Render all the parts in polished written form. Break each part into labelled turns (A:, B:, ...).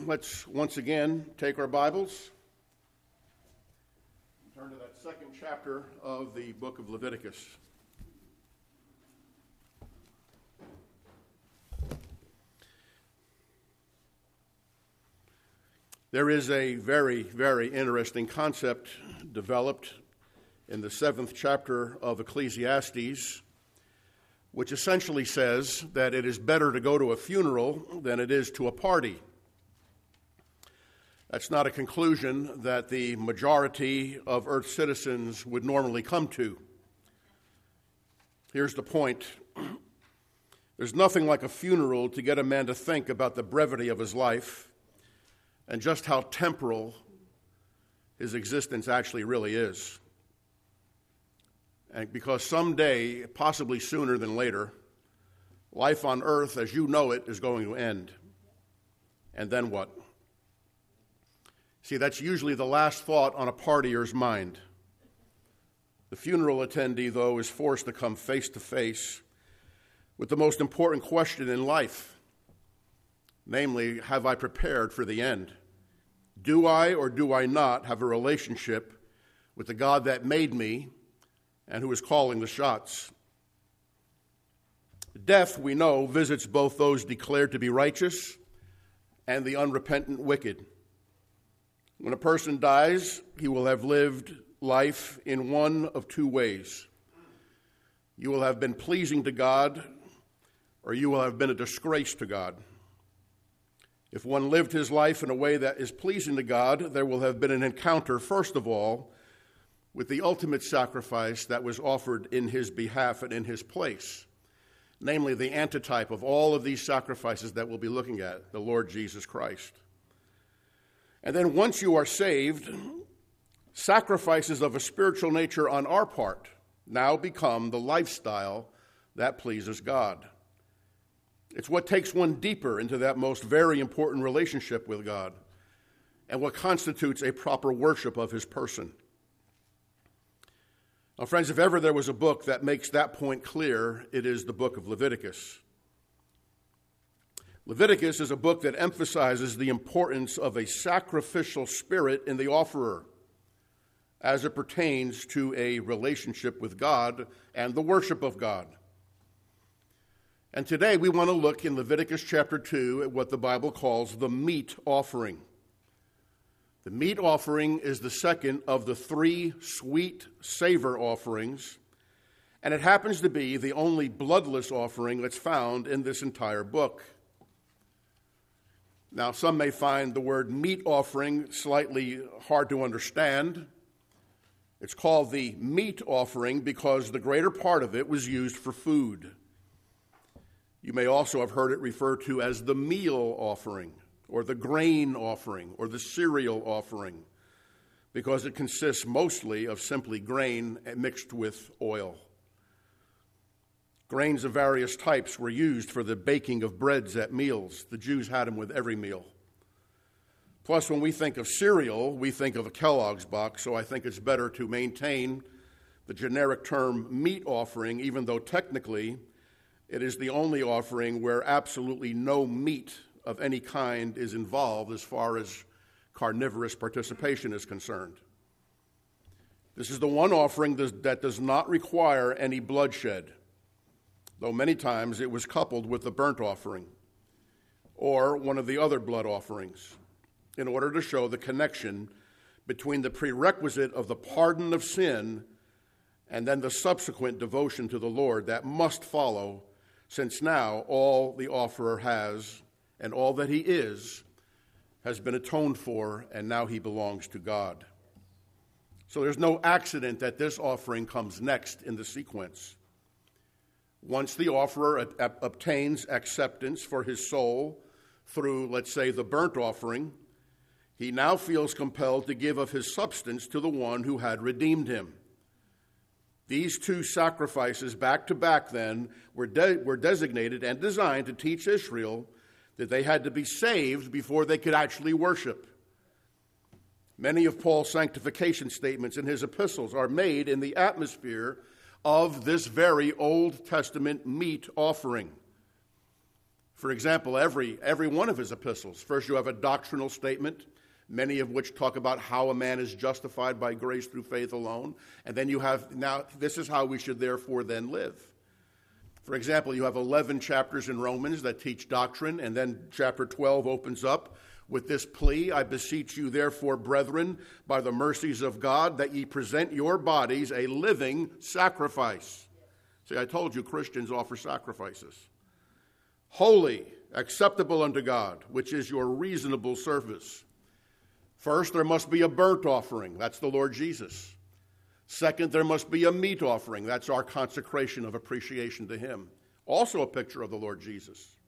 A: let's once again take our Bibles and turn to that second chapter of the book of Leviticus. There is a very, very interesting concept developed in the 7th chapter of Ecclesiastes, which essentially says that it is better to go to a funeral than it is to a party. That's not a conclusion that the majority of Earth's citizens would normally come to. Here's the point. There's nothing like a funeral to get a man to think about the brevity of his life and just how temporal his existence actually really is. And because someday, possibly sooner than later, life on earth as you know it is going to end. And then what? See, that's usually the last thought on a partier's mind. The funeral attendee, though, is forced to come face to face with the most important question in life. Namely, have I prepared for the end? Do I or do I not have a relationship with the God that made me and who is calling the shots? Death, we know, visits both those declared to be righteous and the unrepentant wicked. When a person dies, he will have lived life in one of two ways. You will have been pleasing to God, or you will have been a disgrace to God. If one lived his life in a way that is pleasing to God, there will have been an encounter, first of all, with the ultimate sacrifice that was offered in his behalf and in his place, namely the antitype of all of these sacrifices that we'll be looking at, the Lord Jesus Christ. And then once you are saved, sacrifices of a spiritual nature on our part now become the lifestyle that pleases God. It's what takes one deeper into that most very important relationship with God and what constitutes a proper worship of his person. Now, friends, if ever there was a book that makes that point clear, it is the book of Leviticus. Leviticus is a book that emphasizes the importance of a sacrificial spirit in the offerer as it pertains to a relationship with God and the worship of God. And today we want to look in Leviticus chapter 2 at what the Bible calls the meat offering. The meat offering is the second of the three sweet savor offerings, and it happens to be the only bloodless offering that's found in this entire book. Now, some may find the word meat offering slightly hard to understand. It's called the meat offering because the greater part of it was used for food. You may also have heard it referred to as the meal offering, or the grain offering, or the cereal offering, because it consists mostly of simply grain mixed with oil. Grains of various types were used for the baking of breads at meals. The Jews had them with every meal. Plus, when we think of cereal, we think of a Kellogg's box, so I think it's better to maintain the generic term meat offering, even though technically it is the only offering where absolutely no meat of any kind is involved as far as carnivorous participation is concerned. This is the one offering that does not require any bloodshed, though many times it was coupled with the burnt offering or one of the other blood offerings in order to show the connection between the prerequisite of the pardon of sin and then the subsequent devotion to the Lord that must follow, since now all the offerer has and all that he is has been atoned for, and now he belongs to God. So there's no accident that this offering comes next in the sequence. Once the offerer obtains acceptance for his soul through, let's say, the burnt offering, he now feels compelled to give of his substance to the one who had redeemed him. These two sacrifices, back to back then, were designated and designed to teach Israel that they had to be saved before they could actually worship. Many of Paul's sanctification statements in his epistles are made in the atmosphere of this very Old Testament meat offering. For example, every one of his epistles, first you have a doctrinal statement, many of which talk about how a man is justified by grace through faith alone. And then you have, now, this is how we should therefore then live. For example, you have 11 chapters in Romans that teach doctrine, and then chapter 12 opens up with this plea, I beseech you therefore, brethren, by the mercies of God, that ye present your bodies a living sacrifice. See, I told you Christians offer sacrifices. Holy, acceptable unto God, which is your reasonable service. First, there must be a burnt offering. That's the Lord Jesus. Second, there must be a meat offering. That's our consecration of appreciation to him. Also a picture of the Lord Jesus.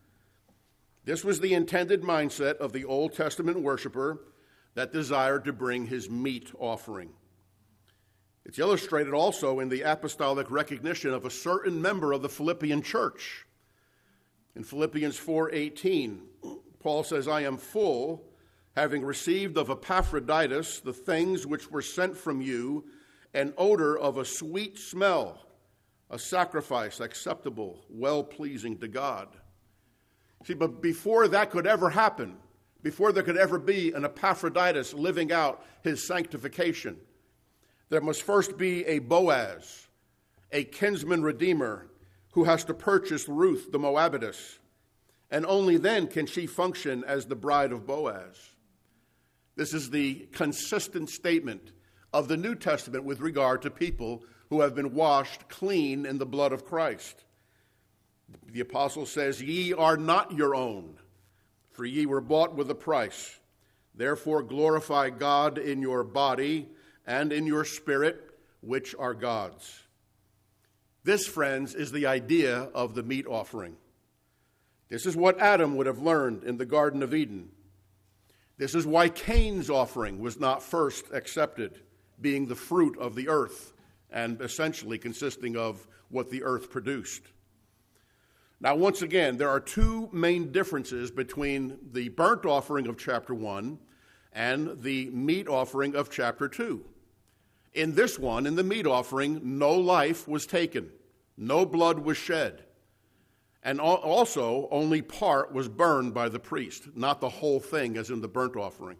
A: This was the intended mindset of the Old Testament worshiper that desired to bring his meat offering. It's illustrated also in the apostolic recognition of a certain member of the Philippian church. In Philippians 4:18, Paul says, I am full, having received of Epaphroditus the things which were sent from you, an odor of a sweet smell, a sacrifice acceptable, well-pleasing to God. See, but before that could ever happen, before there could ever be an Epaphroditus living out his sanctification, there must first be a Boaz, a kinsman redeemer, who has to purchase Ruth the Moabitess, and only then can she function as the bride of Boaz. This is the consistent statement of the New Testament with regard to people who have been washed clean in the blood of Christ. The apostle says, ye are not your own, for ye were bought with a price. Therefore glorify God in your body and in your spirit, which are God's. This, friends, is the idea of the meat offering. This is what Adam would have learned in the Garden of Eden. This is why Cain's offering was not first accepted, being the fruit of the earth and essentially consisting of what the earth produced. Now, once again, there are two main differences between the burnt offering of chapter 1 and the meat offering of chapter 2. In this one, in the meat offering, no life was taken, no blood was shed, and also only part was burned by the priest, not the whole thing as in the burnt offering.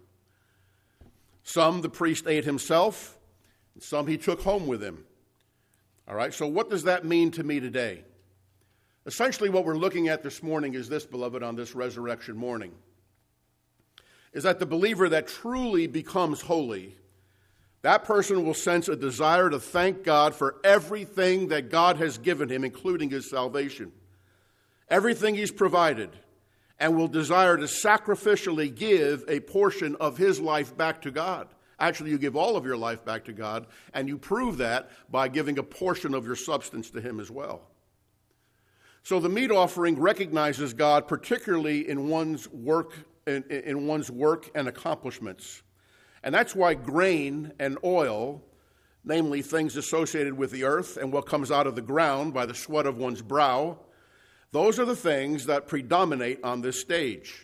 A: Some the priest ate himself, and some he took home with him. All right, so what does that mean to me today? Essentially what we're looking at this morning is this, beloved, on this resurrection morning, is that the believer that truly becomes holy, that person will sense a desire to thank God for everything that God has given him, including his salvation, everything he's provided, and will desire to sacrificially give a portion of his life back to God. Actually, you give all of your life back to God, and you prove that by giving a portion of your substance to him as well. So the meat offering recognizes God particularly in one's work and accomplishments. And that's why grain and oil, namely things associated with the earth and what comes out of the ground by the sweat of one's brow, those are the things that predominate on this stage.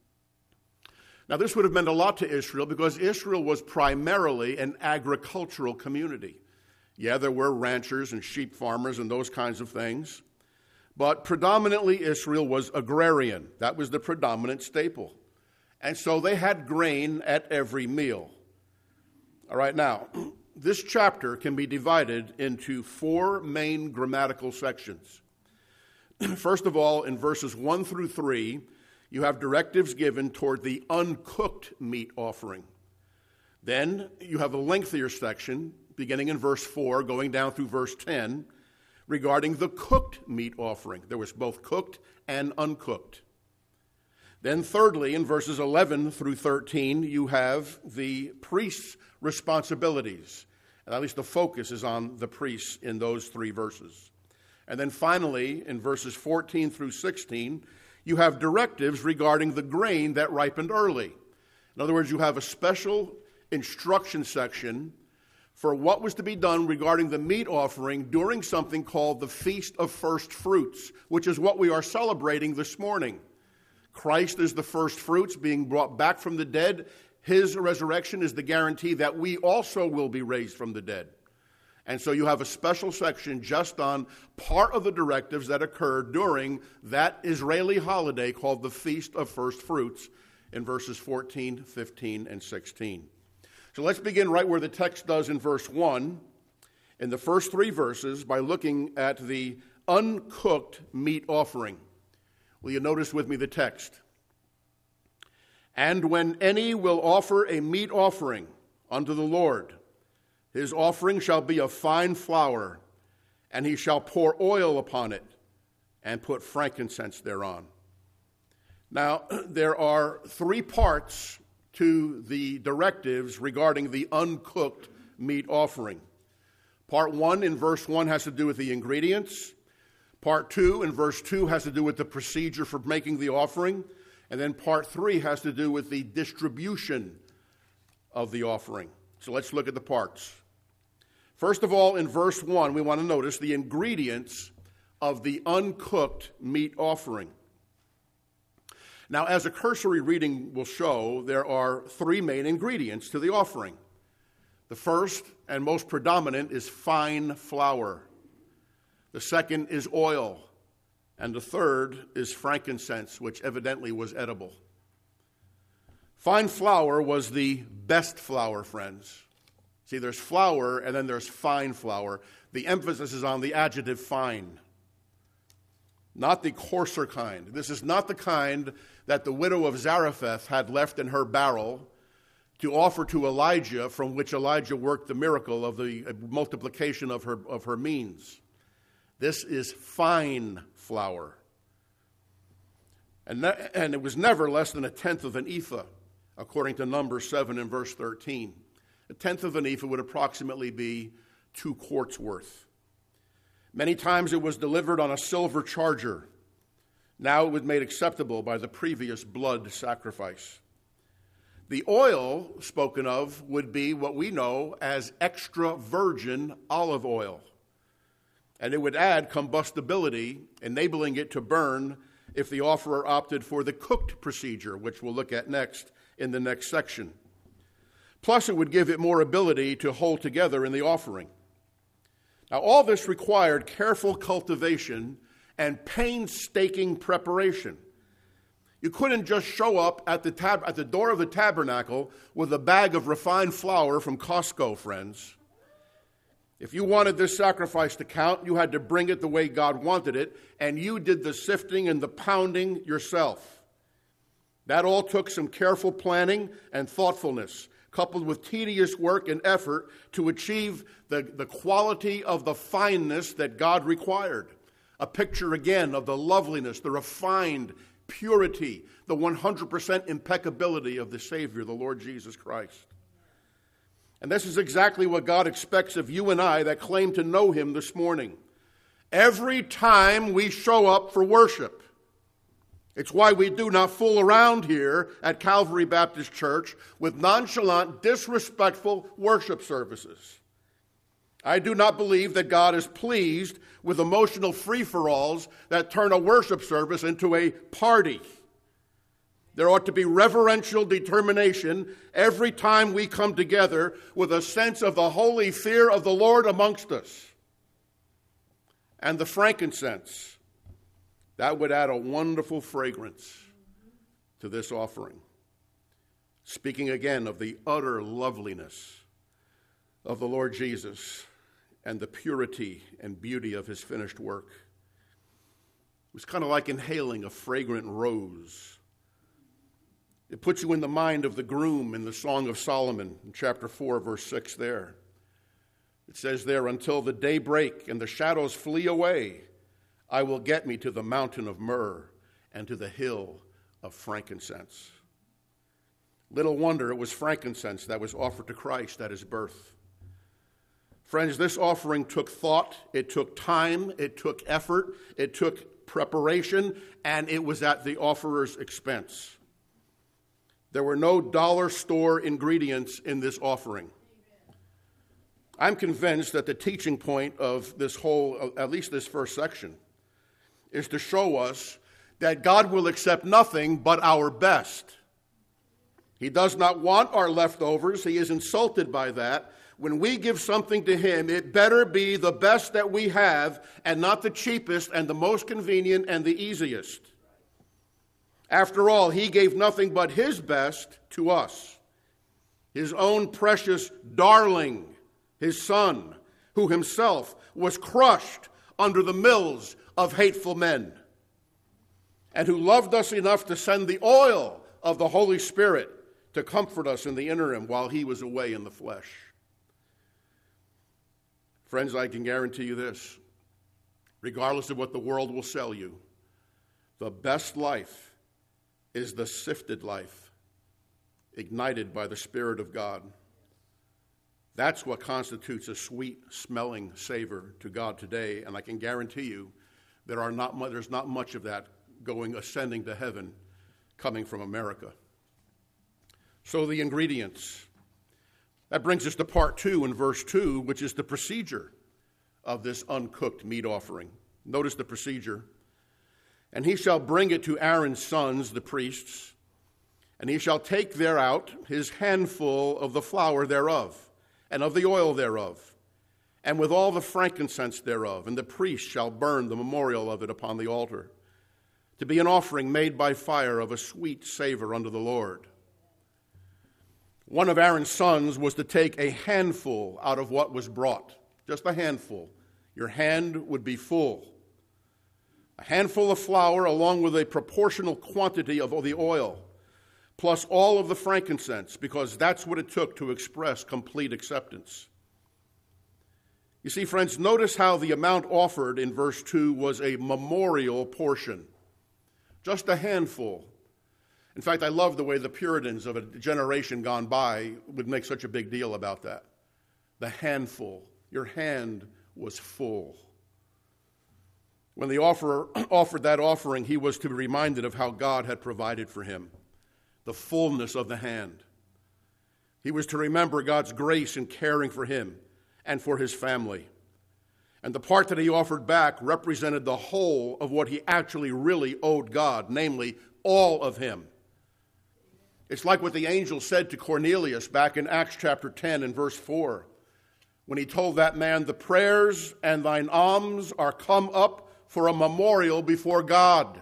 A: Now, this would have meant a lot to Israel because Israel was primarily an agricultural community. Yeah, there were ranchers and sheep farmers and those kinds of things, but predominantly Israel was agrarian. That was the predominant staple. And so they had grain at every meal. All right, now, this chapter can be divided into four main grammatical sections. First of all, in verses 1 through 3, you have directives given toward the uncooked meat offering. Then you have a lengthier section, beginning in verse 4, going down through verse 10, regarding the cooked meat offering. There was both cooked and uncooked. Then thirdly, in verses 11 through 13, you have the priest's responsibilities. And at least the focus is on the priests in those three verses. And then finally, in verses 14 through 16, you have directives regarding the grain that ripened early. In other words, you have a special instruction section for what was to be done regarding the meat offering during something called the Feast of First Fruits, which is what we are celebrating this morning. Christ is the first fruits being brought back from the dead. His resurrection is the guarantee that we also will be raised from the dead. And so you have a special section just on part of the directives that occurred during that Israeli holiday called the Feast of First Fruits in verses 14, 15, and 16. So let's begin right where the text does in verse 1, in the first 3 verses, by looking at the uncooked meat offering. Will you notice with me the text? And when any will offer a meat offering unto the Lord, his offering shall be of fine flour, and he shall pour oil upon it, and put frankincense thereon. Now, there are 3 parts to the directives regarding the uncooked meat offering. Part 1 in verse 1 has to do with the ingredients. Part 2 in verse 2 has to do with the procedure for making the offering. And then part 3 has to do with the distribution of the offering. So let's look at the parts. First of all, in verse 1, we want to notice the ingredients of the uncooked meat offering. Now, as a cursory reading will show, there are 3 main ingredients to the offering. The first and most predominant is fine flour. The second is oil. And the third is frankincense, which evidently was edible. Fine flour was the best flour, friends. See, there's flour and then there's fine flour. The emphasis is on the adjective fine, not the coarser kind. This is not the kind that the widow of Zarephath had left in her barrel to offer to Elijah, from which Elijah worked the miracle of the multiplication of her means. This is fine flour. And it was never less than 1/10 of an ephah, according to Numbers 7 and verse 13. 1/10 of an ephah would approximately be 2 quarts worth. Many times it was delivered on a silver charger. Now it was made acceptable by the previous blood sacrifice. The oil spoken of would be what we know as extra virgin olive oil. And it would add combustibility, enabling it to burn if the offerer opted for the cooked procedure, which we'll look at next in the next section. Plus, it would give it more ability to hold together in the offering. Now, all this required careful cultivation and painstaking preparation. You couldn't just show up at the door of the tabernacle with a bag of refined flour from Costco, friends. If you wanted this sacrifice to count, you had to bring it the way God wanted it, and you did the sifting and the pounding yourself. That all took some careful planning and thoughtfulness, coupled with tedious work and effort to achieve the quality of the fineness that God required. A picture again of the loveliness, the refined purity, the 100% impeccability of the Savior, the Lord Jesus Christ. And this is exactly what God expects of you and I that claim to know Him this morning. Every time we show up for worship, it's why we do not fool around here at Calvary Baptist Church with nonchalant, disrespectful worship services. I do not believe that God is pleased with emotional free-for-alls that turn a worship service into a party. There ought to be reverential determination every time we come together with a sense of the holy fear of the Lord amongst us. And the frankincense, that would add a wonderful fragrance to this offering. Speaking again of the utter loveliness of the Lord Jesus and the purity and beauty of His finished work. It was kind of like inhaling a fragrant rose. It puts you in the mind of the groom in the Song of Solomon in chapter 4, verse 6 there. It says there, until the day break and the shadows flee away, I will get me to the mountain of myrrh and to the hill of frankincense. Little wonder it was frankincense that was offered to Christ at His birth. Friends, this offering took thought, it took time, it took effort, it took preparation, and it was at the offerer's expense. There were no dollar store ingredients in this offering. I'm convinced that the teaching point of this whole, at least this first section, is to show us that God will accept nothing but our best. He does not want our leftovers. He is insulted by that when we give something to him, it better be the best that we have and not the cheapest and the most convenient and the easiest. After all, he gave nothing but his best to us, his own precious darling, his Son, who himself was crushed under the mills of hateful men, and who loved us enough to send the oil of the Holy Spirit to comfort us in the interim while he was away in the flesh. Friends, I can guarantee you this, regardless of what the world will sell you, the best life is the sifted life, ignited by the Spirit of God. That's what constitutes a sweet-smelling savor to God today, and I can guarantee you there's not much of that ascending to heaven coming from America. So the ingredients. That brings us to part 2 in verse 2, which is the procedure of this uncooked meat offering. Notice the procedure. And he shall bring it to Aaron's sons, the priests, and he shall take thereout his handful of the flour thereof, and of the oil thereof, and with all the frankincense thereof, and the priest shall burn the memorial of it upon the altar, to be an offering made by fire of a sweet savor unto the Lord. One of Aaron's sons was to take a handful out of what was brought, just a handful. Your hand would be full. A handful of flour along with a proportional quantity of the oil, plus all of the frankincense, because that's what it took to express complete acceptance. You see, friends, notice how the amount offered in verse 2 was a memorial portion, just a handful. In fact, I love the way the Puritans of a generation gone by would make such a big deal about that. The handful. Your hand was full. When the offerer offered that offering, he was to be reminded of how God had provided for him, the fullness of the hand. He was to remember God's grace in caring for him and for his family. And the part that he offered back represented the whole of what he actually really owed God, namely all of him. It's like what the angel said to Cornelius back in Acts chapter 10 and verse 4, when he told that man, "The prayers and thine alms are come up for a memorial before God."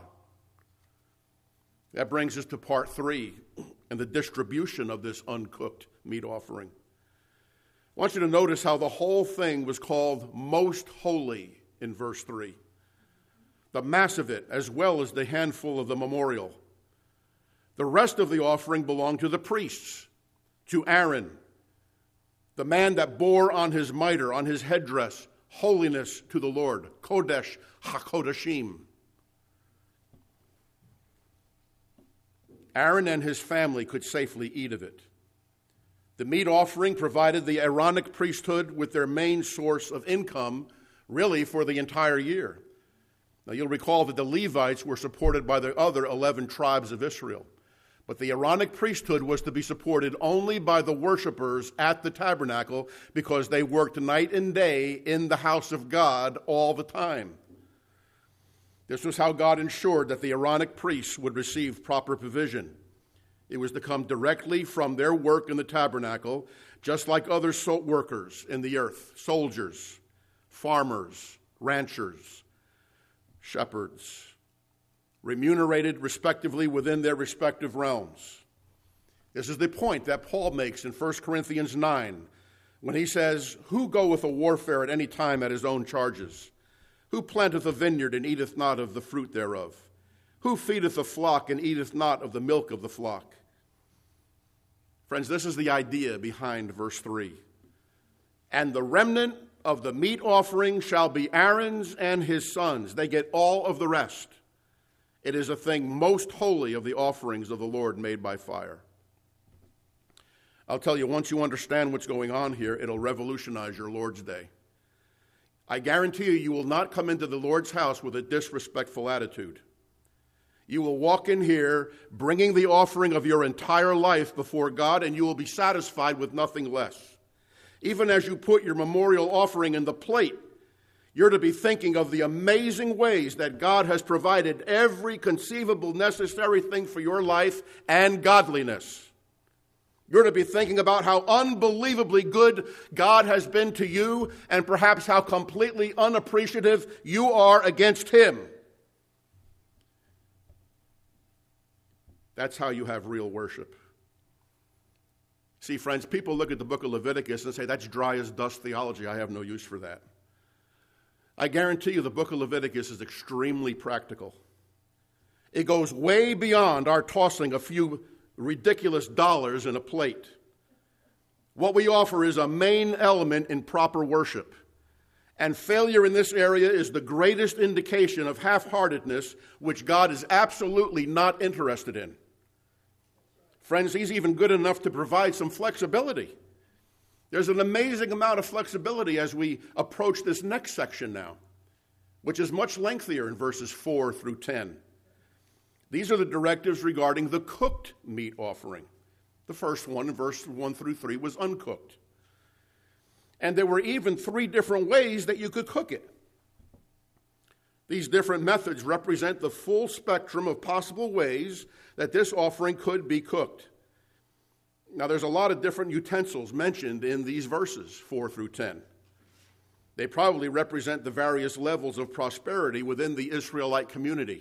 A: That brings us to part 3 and the distribution of this uncooked meat offering. I want you to notice how the whole thing was called most holy in verse 3. The mass of it, as well as the handful of the memorial. The rest of the offering belonged to the priests, to Aaron, the man that bore on his mitre, on his headdress, holiness to the Lord, Kodesh HaKodashim. Aaron and his family could safely eat of it. The meat offering provided the Aaronic priesthood with their main source of income, really for the entire year. Now you'll recall that the Levites were supported by the other 11 tribes of Israel. But the Aaronic priesthood was to be supported only by the worshipers at the tabernacle because they worked night and day in the house of God all the time. This was how God ensured that the Aaronic priests would receive proper provision. It was to come directly from their work in the tabernacle, just like other workers in the earth, soldiers, farmers, ranchers, shepherds, remunerated respectively within their respective realms. This is the point that Paul makes in 1 Corinthians 9 when he says, "Who goeth a warfare at any time at his own charges? Who planteth a vineyard and eateth not of the fruit thereof? Who feedeth a flock and eateth not of the milk of the flock?" Friends, this is the idea behind verse 3. "And the remnant of the meat offering shall be Aaron's and his sons." They get all of the rest. It is a thing most holy of the offerings of the Lord made by fire. I'll tell you, once you understand what's going on here, it'll revolutionize your Lord's Day. I guarantee you will not come into the Lord's house with a disrespectful attitude. You will walk in here bringing the offering of your entire life before God, and you will be satisfied with nothing less. Even as you put your memorial offering in the plate, you're to be thinking of the amazing ways that God has provided every conceivable necessary thing for your life and godliness. You're to be thinking about how unbelievably good God has been to you and perhaps how completely unappreciative you are against Him. That's how you have real worship. See, friends, people look at the book of Leviticus and say, that's dry as dust theology. I have no use for that. I guarantee you the book of Leviticus is extremely practical. It goes way beyond our tossing a few ridiculous dollars in a plate. What we offer is a main element in proper worship. And failure in this area is the greatest indication of half-heartedness, which God is absolutely not interested in. Friends, He's even good enough to provide some flexibility. There's an amazing amount of flexibility as we approach this next section now, which is much lengthier in verses 4 through 10. These are the directives regarding the cooked meat offering. The first one, in verse 1 through 3, was uncooked. And there were even 3 different ways that you could cook it. These different methods represent the full spectrum of possible ways that this offering could be cooked. Now, there's a lot of different utensils mentioned in these verses, 4 through 10. They probably represent the various levels of prosperity within the Israelite community.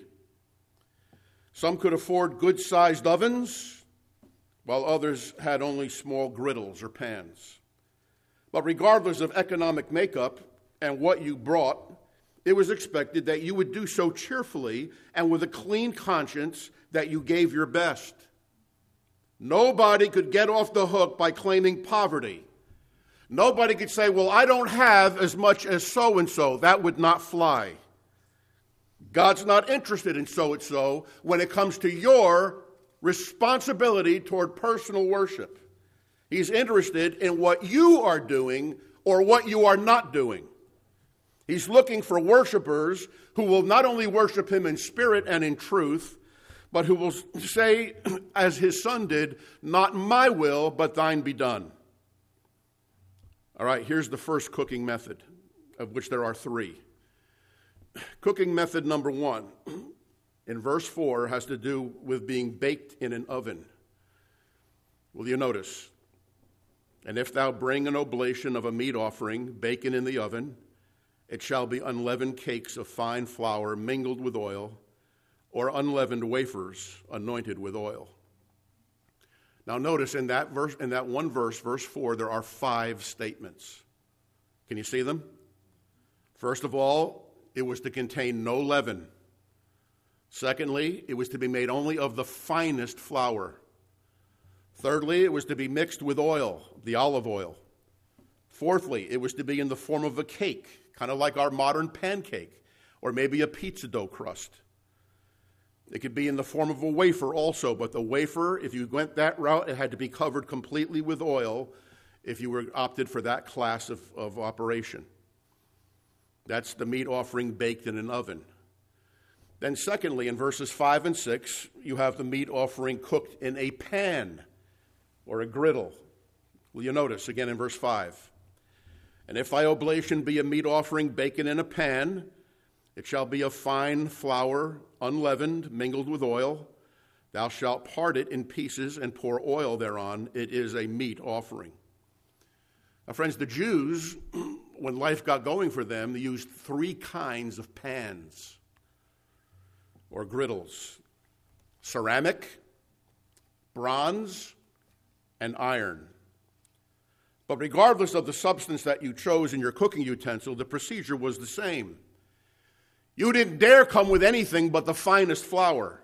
A: Some could afford good-sized ovens, while others had only small griddles or pans. But regardless of economic makeup and what you brought, it was expected that you would do so cheerfully and with a clean conscience that you gave your best. Nobody could get off the hook by claiming poverty. Nobody could say, well, I don't have as much as so-and-so. That would not fly. God's not interested in so-and-so when it comes to your responsibility toward personal worship. He's interested in what you are doing or what you are not doing. He's looking for worshipers who will not only worship Him in spirit and in truth, but who will say, as His Son did, not my will, but thine be done. All right, here's the first cooking method, of which there are 3. Cooking method number 1, in verse 4, has to do with being baked in an oven. Will you notice? And if thou bring an oblation of a meat offering, baken in the oven, it shall be unleavened cakes of fine flour mingled with oil, or unleavened wafers anointed with oil. Now notice in that verse, in that one verse, verse 4, there are 5 statements. Can you see them? First of all, it was to contain no leaven. Secondly, it was to be made only of the finest flour. Thirdly, it was to be mixed with oil, the olive oil. Fourthly, it was to be in the form of a cake, kind of like our modern pancake, or maybe a pizza dough crust. It could be in the form of a wafer also, but the wafer, if you went that route, it had to be covered completely with oil if you were opted for that class of operation. That's the meat offering baked in an oven. Then secondly, in verses 5 and 6, you have the meat offering cooked in a pan or a griddle. Will you notice again in verse 5? And if thy oblation be a meat offering baken in a pan, it shall be of fine flour, unleavened, mingled with oil. Thou shalt part it in pieces and pour oil thereon. It is a meat offering. Now, friends, the Jews, when life got going for them, they used 3 kinds of pans or griddles: ceramic, bronze, and iron. But regardless of the substance that you chose in your cooking utensil, the procedure was the same. You didn't dare come with anything but the finest flour.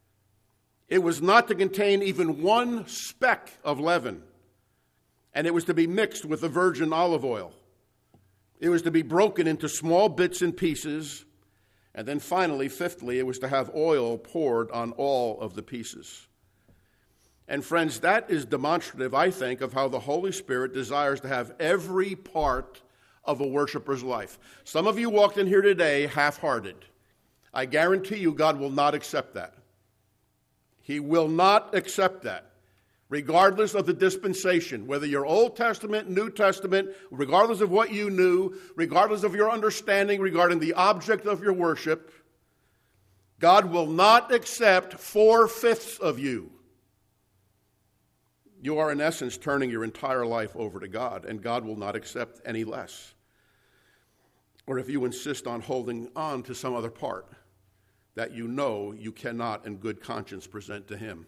A: It was not to contain even 1 speck of leaven, and it was to be mixed with the virgin olive oil. It was to be broken into small bits and pieces, and then finally, fifthly, it was to have oil poured on all of the pieces. And friends, that is demonstrative, I think, of how the Holy Spirit desires to have every part of a worshiper's life. Some of you walked in here today half-hearted. I guarantee you God will not accept that. He will not accept that, regardless of the dispensation, whether you're Old Testament, New Testament, regardless of what you knew, regardless of your understanding regarding the object of your worship. God will not accept 4/5 of you. You are, in essence, turning your entire life over to God, and God will not accept any less. Or if you insist on holding on to some other part that you know you cannot in good conscience present to him.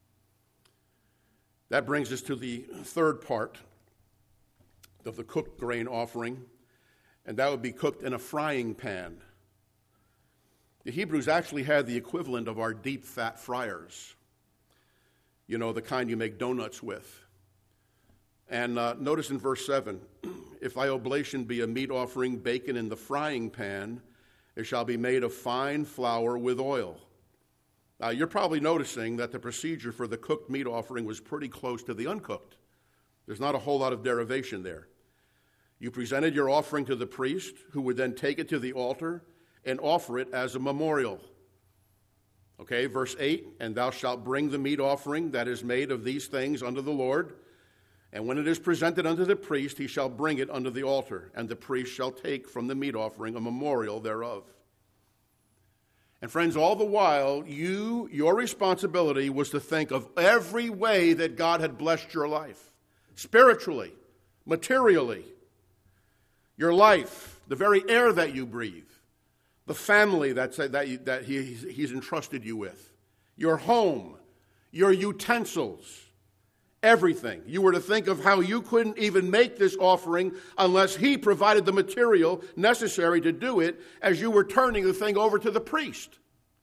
A: That brings us to the third part of the cooked grain offering, and that would be cooked in a frying pan. The Hebrews actually had the equivalent of our deep fat fryers, you know, the kind you make donuts with. And notice in verse 7, if thy oblation be a meat offering baken in the frying pan, it shall be made of fine flour with oil. Now, you're probably noticing that the procedure for the cooked meat offering was pretty close to the uncooked. There's not a whole lot of derivation there. You presented your offering to the priest, who would then take it to the altar and offer it as a memorial. Okay, verse 8, and thou shalt bring the meat offering that is made of these things unto the Lord, and when it is presented unto the priest, he shall bring it unto the altar, and the priest shall take from the meat offering a memorial thereof. And friends, all the while, your responsibility was to think of every way that God had blessed your life, spiritually, materially, your life, the very air that you breathe, the family that he's entrusted you with, your home, your utensils, everything. You were to think of how you couldn't even make this offering unless he provided the material necessary to do it as you were turning the thing over to the priest.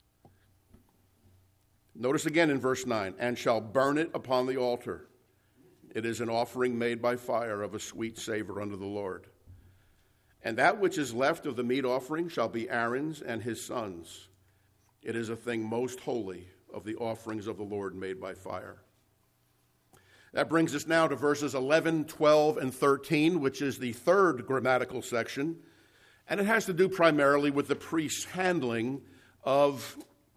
A: Notice again in verse 9, and shall burn it upon the altar. It is an offering made by fire of a sweet savor unto the Lord. And that which is left of the meat offering shall be Aaron's and his sons. It is a thing most holy of the offerings of the Lord made by fire. That brings us now to verses 11, 12, and 13, which is the third grammatical section, and it has to do primarily with the priest's handling of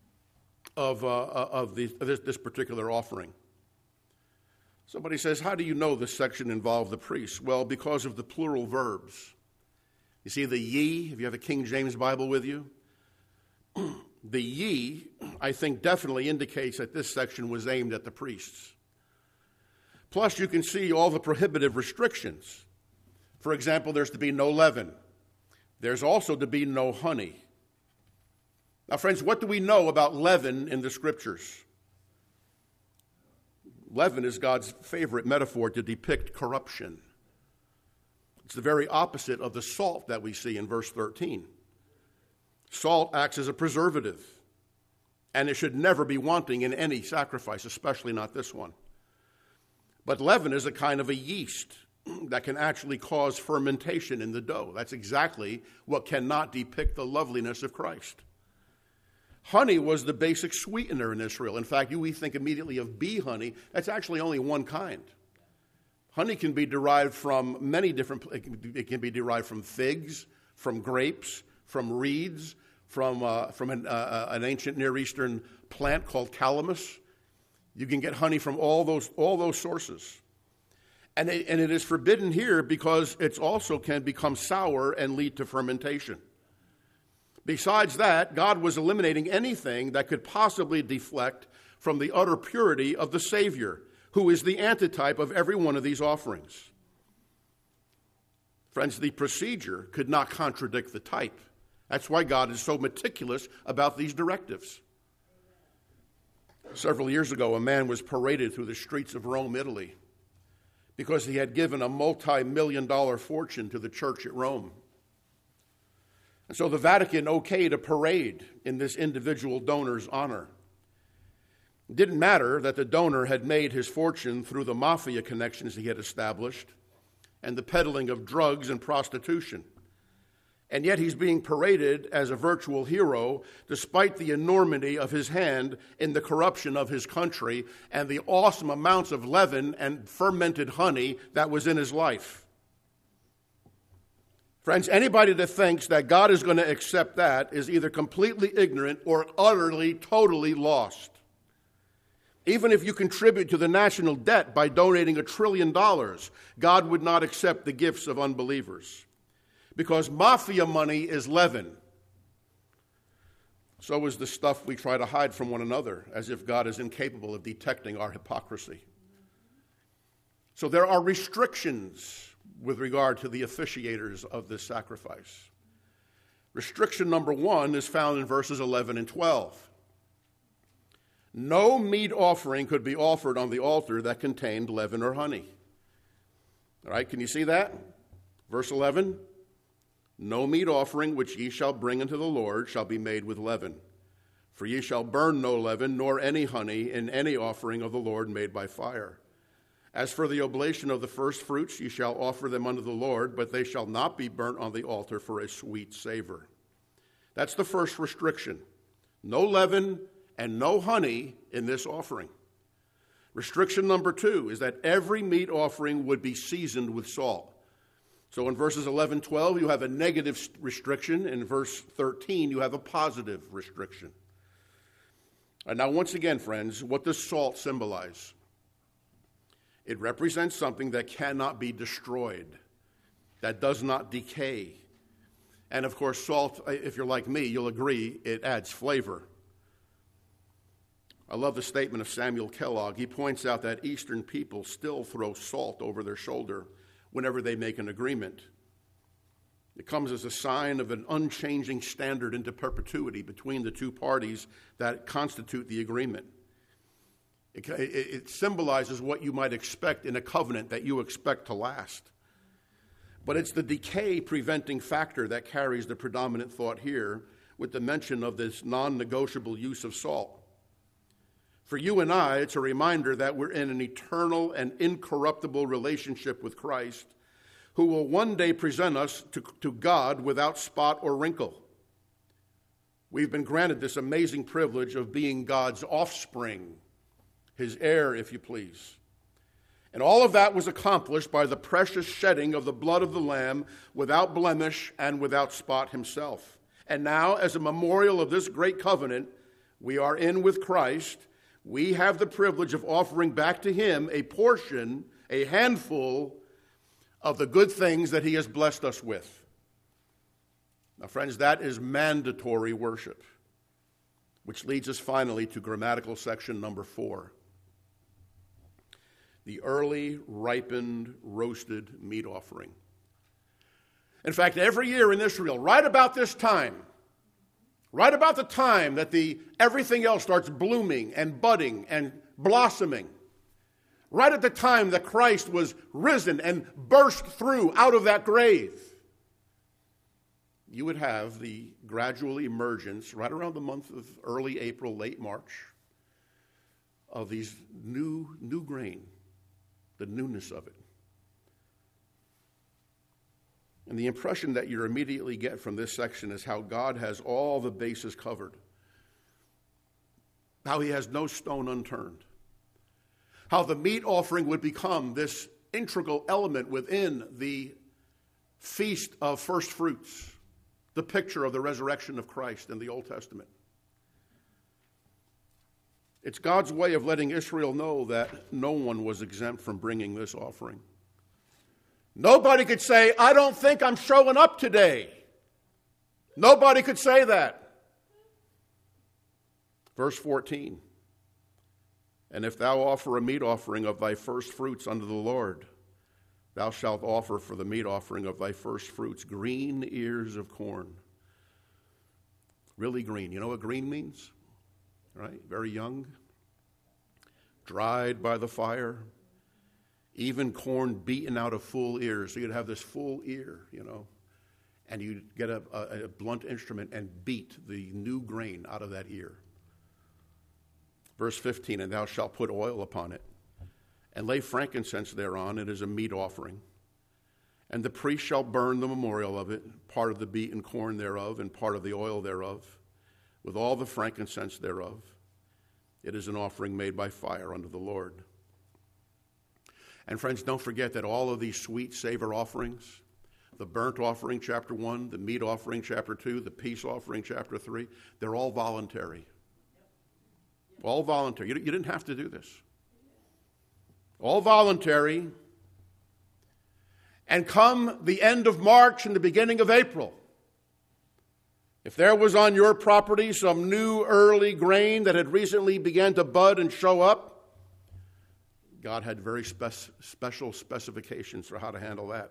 A: this particular offering. Somebody says, how do you know this section involved the priests? Well, because of the plural verbs. You see the ye, if you have a King James Bible with you, the ye, I think, definitely indicates that this section was aimed at the priests. Plus, you can see all the prohibitive restrictions. For example, there's to be no leaven. There's also to be no honey. Now, friends, what do we know about leaven in the Scriptures? Leaven is God's favorite metaphor to depict corruption. It's the very opposite of the salt that we see in verse 13. Salt acts as a preservative, and it should never be wanting in any sacrifice, especially not this one. But leaven is a kind of a yeast that can actually cause fermentation in the dough. That's exactly what cannot depict the loveliness of Christ. Honey was the basic sweetener in Israel. In fact, we think immediately of bee honey. That's actually only one kind. Honey can be derived from many different, it can be derived from figs, from grapes, from reeds, from an ancient Near Eastern plant called calamus. You can get honey from all those sources. And it is forbidden here because it also can become sour and lead to fermentation. Besides that, God was eliminating anything that could possibly deflect from the utter purity of the Savior, who is the antitype of every one of these offerings. Friends, the procedure could not contradict the type. That's why God is so meticulous about these directives. Several years ago, a man was paraded through the streets of Rome, Italy, because he had given a multi-million-dollar fortune to the church at Rome. And so the Vatican okayed a parade in this individual donor's honor. It didn't matter that the donor had made his fortune through the mafia connections he had established and the peddling of drugs and prostitution. And yet he's being paraded as a virtual hero despite the enormity of his hand in the corruption of his country and the awesome amounts of leaven and fermented honey that was in his life. Friends, anybody that thinks that God is going to accept that is either completely ignorant or utterly, totally lost. Even if you contribute to the national debt by donating $1 trillion, God would not accept the gifts of unbelievers. Because mafia money is leaven. So is the stuff we try to hide from one another, as if God is incapable of detecting our hypocrisy. So there are restrictions with regard to the officiators of this sacrifice. Restriction number 1 is found in verses 11 and 12. No meat offering could be offered on the altar that contained leaven or honey. All right, can you see that? Verse 11, no meat offering which ye shall bring unto the Lord shall be made with leaven. For ye shall burn no leaven, nor any honey in any offering of the Lord made by fire. As for the oblation of the first fruits, ye shall offer them unto the Lord, but they shall not be burnt on the altar for a sweet savor. That's the first restriction. No leaven and no honey in this offering. Restriction number 2 is that every meat offering would be seasoned with salt. So in verses 11, 12, you have a negative restriction. In verse 13, you have a positive restriction. And now, once again, friends, what does salt symbolize? It represents something that cannot be destroyed, that does not decay. And of course, salt, if you're like me, you'll agree, it adds flavor. I love the statement of Samuel Kellogg. He points out that Eastern people still throw salt over their shoulder whenever they make an agreement. It comes as a sign of an unchanging standard into perpetuity between the two parties that constitute the agreement. It symbolizes what you might expect in a covenant that you expect to last. But it's the decay-preventing factor that carries the predominant thought here with the mention of this non-negotiable use of salt. For you and I, it's a reminder that we're in an eternal and incorruptible relationship with Christ, who will one day present us to God without spot or wrinkle. We've been granted this amazing privilege of being God's offspring, his heir, if you please. And all of that was accomplished by the precious shedding of the blood of the Lamb without blemish and without spot himself. And now, as a memorial of this great covenant we are in with Christ, we have the privilege of offering back to him a portion, a handful of the good things that he has blessed us with. Now, friends, that is mandatory worship, which leads us finally to grammatical section number 4. The early ripened roasted meat offering. In fact, every year in Israel, right about this time, right about the time that everything else starts blooming and budding and blossoming, right at the time that Christ was risen and burst through out of that grave, you would have the gradual emergence, right around the month of early April, late March, of these new grain, the newness of it. And the impression that you immediately get from this section is how God has all the bases covered, how he has no stone unturned, how the meat offering would become this integral element within the feast of first fruits, the picture of the resurrection of Christ in the Old Testament. It's God's way of letting Israel know that no one was exempt from bringing this offering. Nobody could say, I don't think I'm showing up today. Nobody could say that. Verse 14, and if thou offer a meat offering of thy first fruits unto the Lord, thou shalt offer for the meat offering of thy first fruits green ears of corn. Really green. You know what green means? Right? Very young, dried by the fire, even corn beaten out of full ears. So you'd have this full ear, and you'd get a blunt instrument and beat the new grain out of that ear. Verse 15, and thou shalt put oil upon it, and lay frankincense thereon. It is a meat offering. And the priest shall burn the memorial of it, part of the beaten corn thereof, and part of the oil thereof, with all the frankincense thereof. It is an offering made by fire unto the Lord. And friends, don't forget that all of these sweet savor offerings, the burnt offering, chapter 1, the meat offering, chapter 2, the peace offering, chapter 3, they're all voluntary. All voluntary. You didn't have to do this. All voluntary. And come the end of March and the beginning of April, if there was on your property some new early grain that had recently began to bud and show up, God had very special specifications for how to handle that.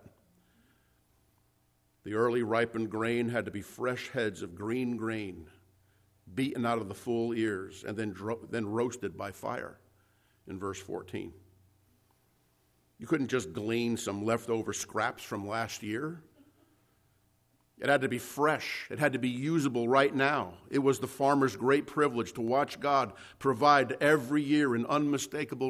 A: The early ripened grain had to be fresh heads of green grain, beaten out of the full ears, and then roasted by fire, in verse 14. You couldn't just glean some leftover scraps from last year. It had to be fresh. It had to be usable right now. It was the farmer's great privilege to watch God provide every year in unmistakable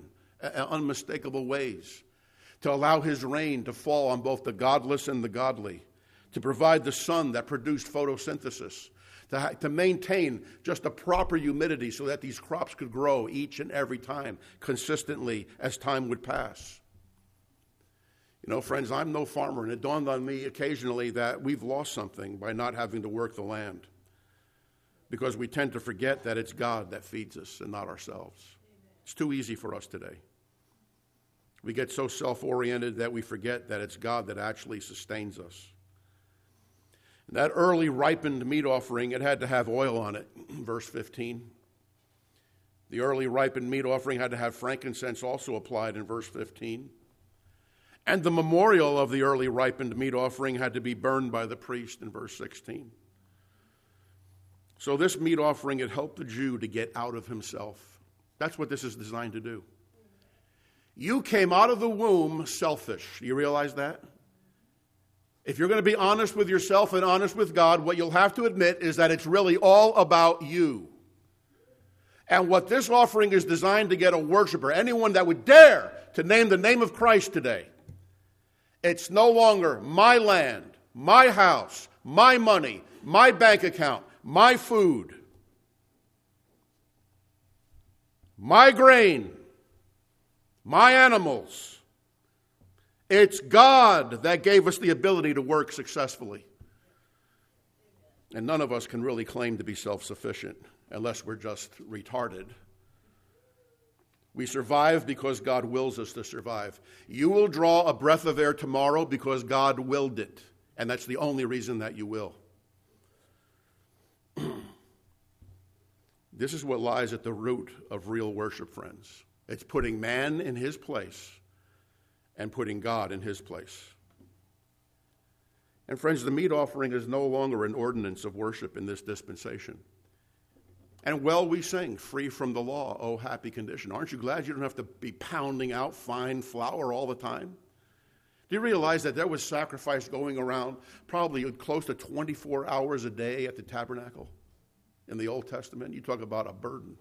A: ways, to allow his rain to fall on both the godless and the godly, to provide the sun that produced photosynthesis, to maintain just a proper humidity so that these crops could grow each and every time consistently as time would pass. You know, friends, I'm no farmer, and it dawned on me occasionally that we've lost something by not having to work the land, because we tend to forget that it's God that feeds us and not ourselves. It's too easy for us today. We get so self-oriented that we forget that it's God that actually sustains us. That early ripened meat offering, it had to have oil on it, verse 15. The early ripened meat offering had to have frankincense also applied in verse 15. And the memorial of the early ripened meat offering had to be burned by the priest in verse 16. So this meat offering, it helped the Jew to get out of himself. That's what this is designed to do. You came out of the womb selfish. Do you realize that? If you're going to be honest with yourself and honest with God, what you'll have to admit is that it's really all about you. And what this offering is designed to get a worshiper, anyone that would dare to name the name of Christ today, it's no longer my land, my house, my money, my bank account, my food, my grain, my animals. It's God that gave us the ability to work successfully. And none of us can really claim to be self-sufficient unless we're just retarded. We survive because God wills us to survive. You will draw a breath of air tomorrow because God willed it. And that's the only reason that you will. This is what lies at the root of real worship, friends. It's putting man in his place and putting God in his place. And friends, the meat offering is no longer an ordinance of worship in this dispensation. And well, we sing, free from the law, oh happy condition. Aren't you glad you don't have to be pounding out fine flour all the time? Do you realize that there was sacrifice going around probably close to 24 hours a day at the tabernacle in the Old Testament? You talk about a burden.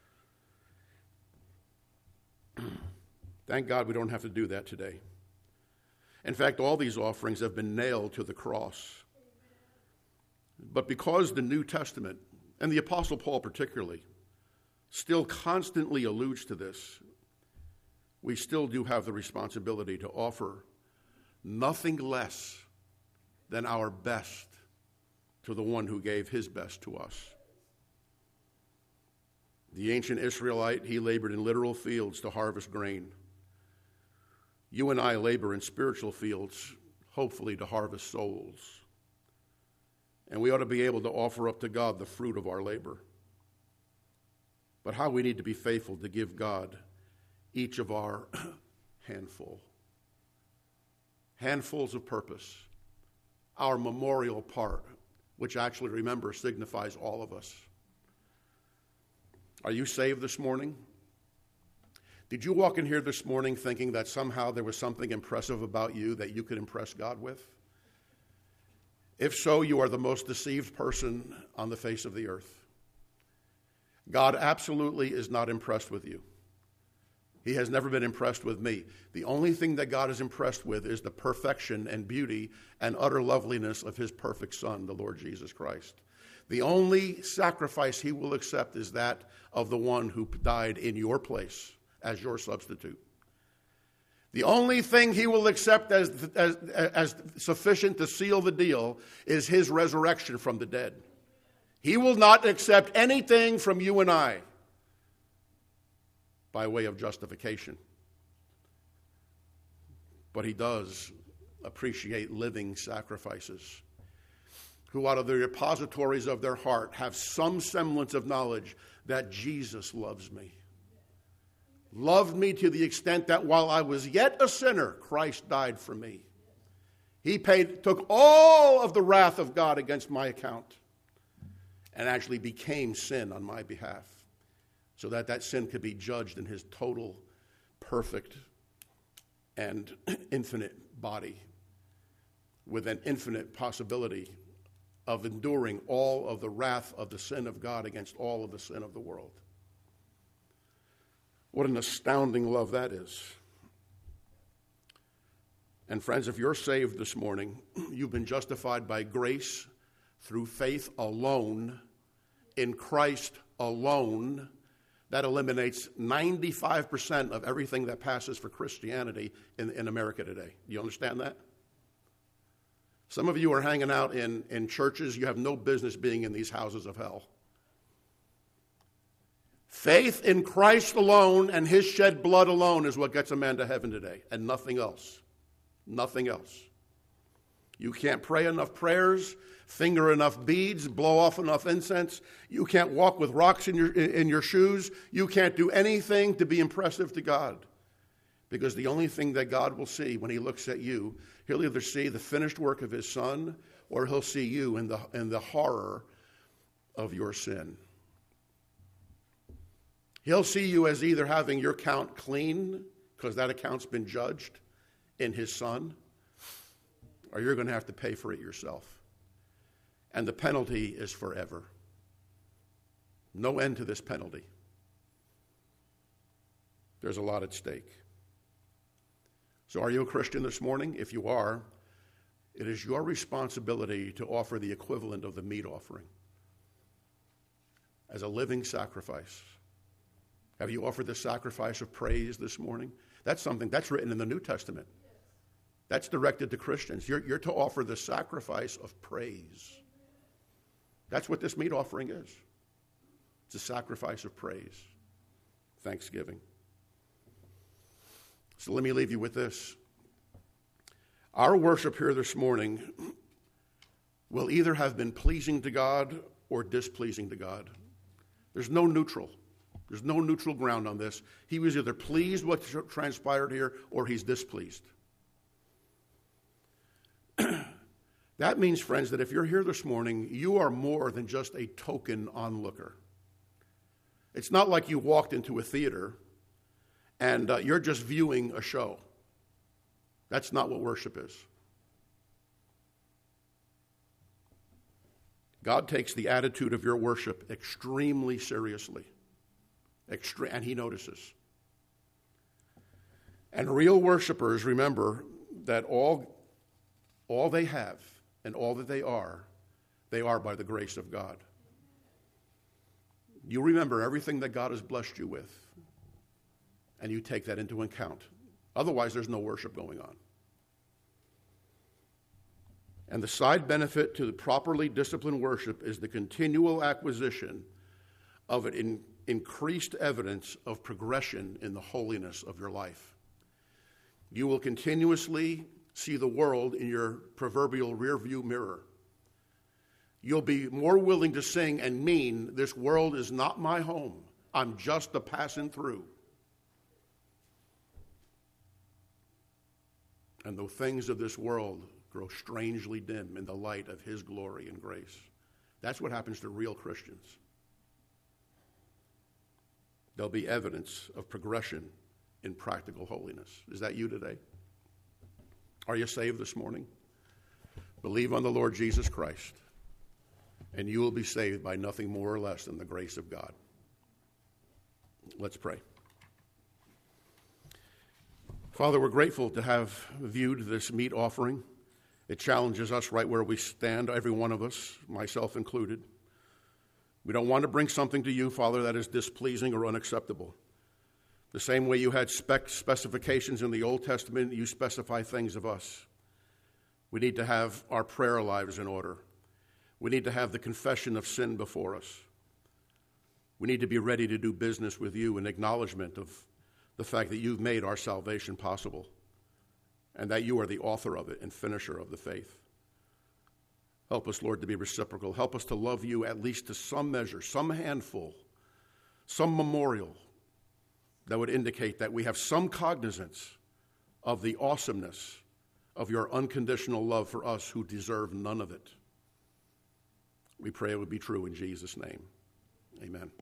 A: Thank God we don't have to do that today. In fact, all these offerings have been nailed to the cross. But because the New Testament, and the Apostle Paul particularly, still constantly alludes to this, we still do have the responsibility to offer nothing less than our best to the one who gave his best to us. The ancient Israelite, he labored in literal fields to harvest grain. You and I labor in spiritual fields, hopefully to harvest souls. And we ought to be able to offer up to God the fruit of our labor. But how we need to be faithful to give God each of our handfuls of purpose, our memorial part, which actually, remember, signifies all of us. Are you saved this morning? Did you walk in here this morning thinking that somehow there was something impressive about you that you could impress God with? If so, you are the most deceived person on the face of the earth. God absolutely is not impressed with you. He has never been impressed with me. The only thing that God is impressed with is the perfection and beauty and utter loveliness of his perfect Son, the Lord Jesus Christ. The only sacrifice he will accept is that of the one who died in your place as your substitute. The only thing he will accept as sufficient to seal the deal is his resurrection from the dead. He will not accept anything from you and I by way of justification. But he does appreciate living sacrifices who out of the repositories of their heart have some semblance of knowledge that Jesus loves me. Loved me to the extent that while I was yet a sinner, Christ died for me. He took all of the wrath of God against my account and actually became sin on my behalf so that that sin could be judged in his total, perfect, and infinite body with an infinite possibility of enduring all of the wrath of the sin of God against all of the sin of the world. What an astounding love that is. And friends, if you're saved this morning, you've been justified by grace through faith alone, in Christ alone. That eliminates 95% of everything that passes for Christianity in America today. Do you understand that? Some of you are hanging out in churches. You have no business being in these houses of hell. Faith in Christ alone and his shed blood alone is what gets a man to heaven today, and nothing else. Nothing else. You can't pray enough prayers, finger enough beads, blow off enough incense. You can't walk with rocks in your shoes. You can't do anything to be impressive to God. Because the only thing that God will see when he looks at you, he'll either see the finished work of his Son, or he'll see you in the horror of your sin. He'll see you as either having your account clean, because that account's been judged in his Son, or you're going to have to pay for it yourself. And the penalty is forever. No end to this penalty. There's a lot at stake. So are you a Christian this morning? If you are, it is your responsibility to offer the equivalent of the meat offering as a living sacrifice. Have you offered the sacrifice of praise this morning? That's something that's written in the New Testament. That's directed to Christians. You're to offer the sacrifice of praise. That's what this meat offering is. It's a sacrifice of praise, thanksgiving. So let me leave you with this. Our worship here this morning will either have been pleasing to God or displeasing to God. There's no neutral. There's no neutral ground on this. He was either pleased what transpired here or he's displeased. That means, friends, that if you're here this morning, you are more than just a token onlooker. It's not like you walked into a theater and you're just viewing a show. That's not what worship is. God takes the attitude of your worship extremely seriously. And he notices. And real worshipers remember that all they have and all that they are by the grace of God. You remember everything that God has blessed you with, and you take that into account. Otherwise, there's no worship going on. And the side benefit to the properly disciplined worship is the continual acquisition of an increased evidence of progression in the holiness of your life. You will continuously see the world in your proverbial rearview mirror. You'll be more willing to sing and mean, this world is not my home. I'm just a passing through. And the things of this world grow strangely dim in the light of his glory and grace. That's what happens to real Christians. There'll be evidence of progression in practical holiness. Is that you today? Are you saved this morning? Believe on the Lord Jesus Christ, and you will be saved by nothing more or less than the grace of God. Let's pray. Father, we're grateful to have viewed this meat offering. It challenges us right where we stand, every one of us, myself included. We don't want to bring something to you, Father, that is displeasing or unacceptable. The same way you had specifications in the Old Testament, you specify things of us. We need to have our prayer lives in order. We need to have the confession of sin before us. We need to be ready to do business with you in acknowledgement of the fact that you've made our salvation possible and that you are the author of it and finisher of the faith. Help us, Lord, to be reciprocal. Help us to love you at least to some measure, some handful, some memorial that would indicate that we have some cognizance of the awesomeness of your unconditional love for us who deserve none of it. We pray it would be true in Jesus' name. Amen.